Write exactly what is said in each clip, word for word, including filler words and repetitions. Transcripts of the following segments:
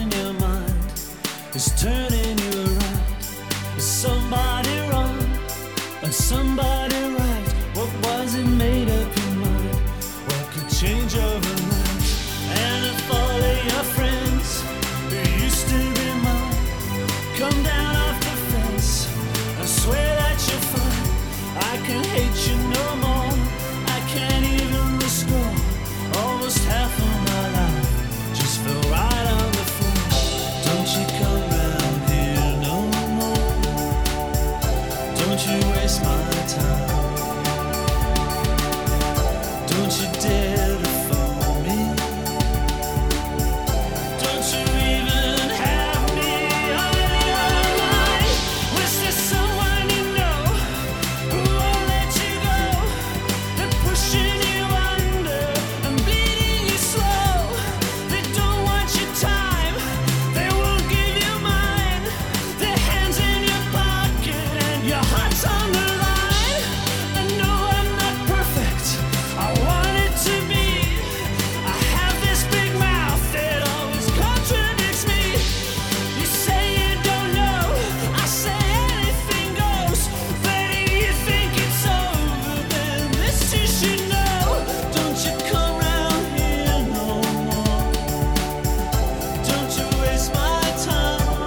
changing your mind, is turning you around. Is somebody wrong and somebody right? What was it made up your mind? What could change overnight? And if all of your friends who used to be mine come down off the fence and swear that you're fine, I can hate you no more. I can't even restore almost half of my life. Just fell right on the floor. Don't you come round here no more. Don't you waste my time. Don't you dare to phone me. Don't you even have me on your mind. Was there someone you know who won't let you go? They're pushing you under and bleeding you slow. They don't want your time, they won't give you mine. Their hands in your pocket and your heart's on the line. I know I'm not perfect, I want it to be. I have this big mouth that always contradicts me. You say you don't know, I say anything goes. But if you think it's over, then this you should know. Don't you come round here no more. Don't you waste my time.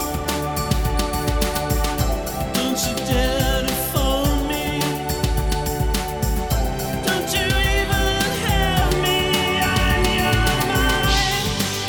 Don't you dare to phone me. Don't you even have me on your mind.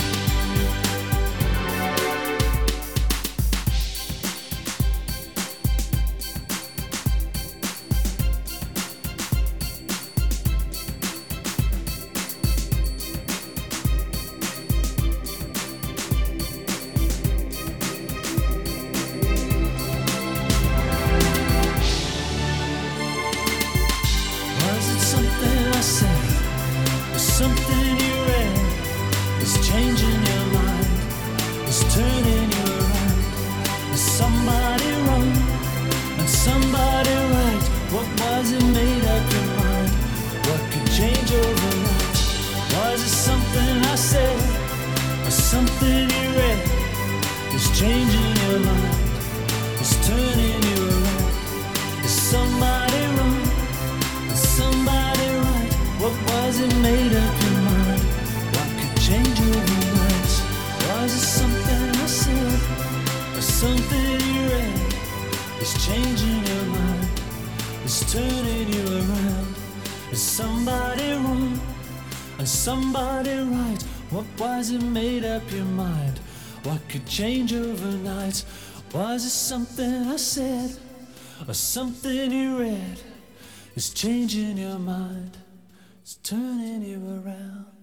Was it something I said or something you read? Is changing your mind, is turning you around. Is somebody wrong and somebody right? What was it made up your mind? What could change overnight? Was it something I said or something you read? Is changing your mind, is turning you around. Is somebody wrong? Somebody right, what was it made up your mind? What could change overnight? Was it something I said or something you read? It's changing your mind, it's turning you around. Is somebody wrong and somebody right? What was it made up your mind? What could change overnight? Was it something I said or something you read? It's changing your mind, it's turning you around.